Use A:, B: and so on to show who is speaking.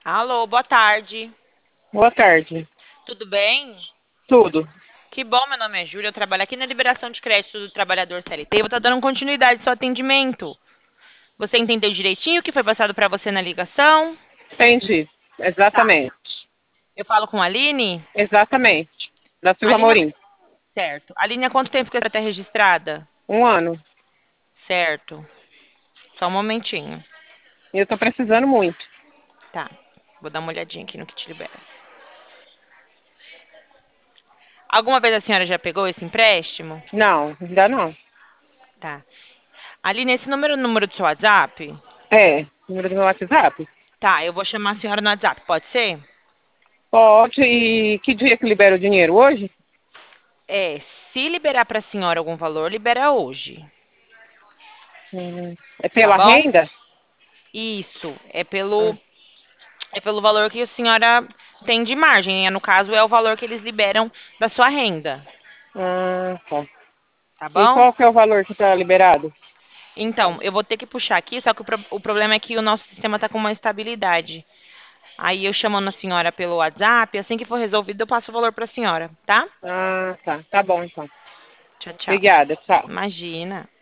A: Alô, boa tarde.
B: Boa tarde.
A: Tudo bem?
B: Tudo.
A: Que bom, meu nome é Júlia. Eu trabalho aqui na liberação de crédito do trabalhador CLT e vou estar dando continuidade ao seu atendimento. Você entendeu direitinho o que foi passado para você na ligação?
B: Entendi.
A: Tá.
B: Exatamente.
A: Eu falo com a Aline?
B: Exatamente. Da Silva
A: Aline,
B: Morim.
A: certo. Aline, há quanto tempo que você está registrada?
B: Um ano.
A: Certo. Só um momentinho.
B: E eu tô precisando muito.
A: Tá. Vou dar uma olhadinha aqui no que te libera. Alguma vez a senhora já pegou esse empréstimo?
B: Não, ainda não.
A: Tá. Aline, esse número é o número do seu WhatsApp?
B: É. Número do meu WhatsApp?
A: Tá, eu vou chamar a senhora no WhatsApp, pode ser?
B: Pode. E que dia que libera o dinheiro? Hoje?
A: Se liberar para a senhora algum valor, libera hoje,
B: É
A: tá
B: pela
A: bom?
B: renda?
A: Isso,
B: Ah,
A: é pelo valor que a senhora tem de margem, no caso é o valor que eles liberam da sua renda,
B: tá.
A: tá
B: E
A: bom?
B: qual que é o valor que tá liberado?
A: Então, eu vou ter que puxar aqui, só que o problema é que o nosso sistema está com uma estabilidade. Aí eu chamando a senhora pelo WhatsApp, assim que for resolvido, eu passo o valor para a senhora, tá?
B: Ah, tá. Tá bom, então.
A: Tchau, tchau.
B: Obrigada. Tchau.
A: Imagina.